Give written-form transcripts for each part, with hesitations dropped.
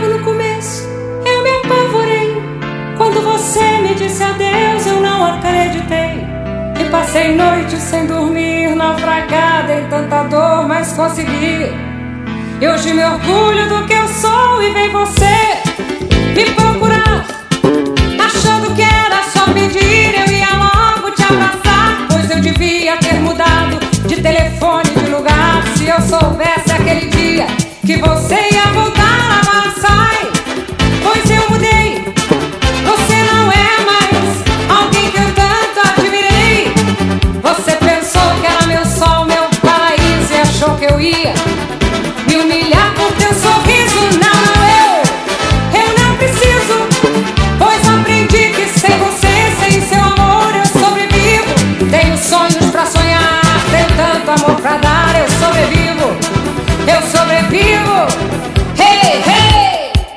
Logo no começo eu me apavorei. Quando você me disse adeus eu não acreditei. E passei noite sem dormir, naufragada em tanta dor, mas consegui. E hoje me orgulho do que eu sou e vem você me procurar, achando que era só pedir, eu ia logo te abraçar. Pois eu devia ter mudado de telefone, de lugar. Se eu soubesse aquele dia que você ia voltar a Maasai. Pois eu mudei, você não é mais alguém que eu tanto admirei. Você pensou que era meu sol, meu paraíso, e achou que eu ia me humilhar por teu sorriso. Não, eu não preciso, pois aprendi que sem você, sem seu amor eu sobrevivo. Tenho sonhos pra sonhar, tenho tanto amor pra dar. Eu sobrevivo, eu sobrevivo. Hey, hey!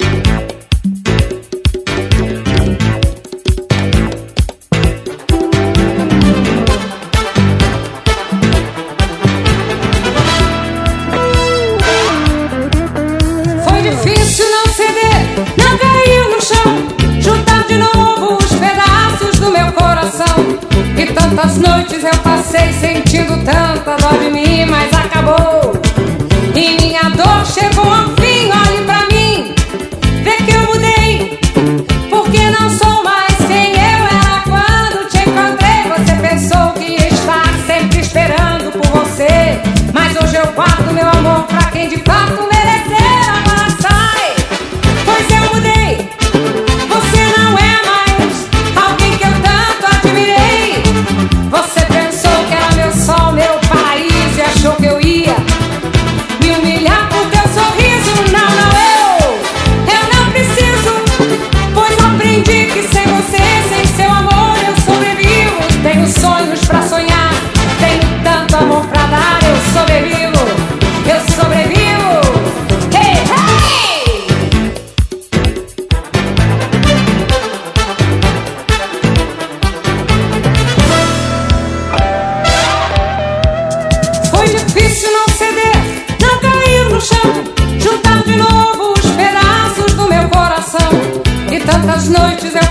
Foi difícil não ceder, não cair no chão, juntar de novo os pedaços do meu coração. E tantas noites eu passei sentindo tanta dor de mim, mas acabou. E minha dor chegou ao fim, olhe pra mim, vê que eu mudei, porque não sou mais quem eu era quando te encontrei. Você pensou que ia estar sempre esperando por você, mas hoje eu guardo meu amor pra quem de fato merecer a Maasai. Pois eu mudei, você não é mais alguém que eu tanto admirei. Você pensou que era meu sol, meu paraíso, e achou que eu ia me humilhar por teu sorriso. Não, eu não preciso, pois aprendi que sem você, sem seu amor eu sobrevivo. Tenho sonhos pra sonhar, tenho tanto amor pra dar. Eu sobrevivo, eu sobrevivo. Hey, hey! Foi difícil não ceder, não cair no chão, juntar de novo os pedaços do meu coração. E tantas noites eu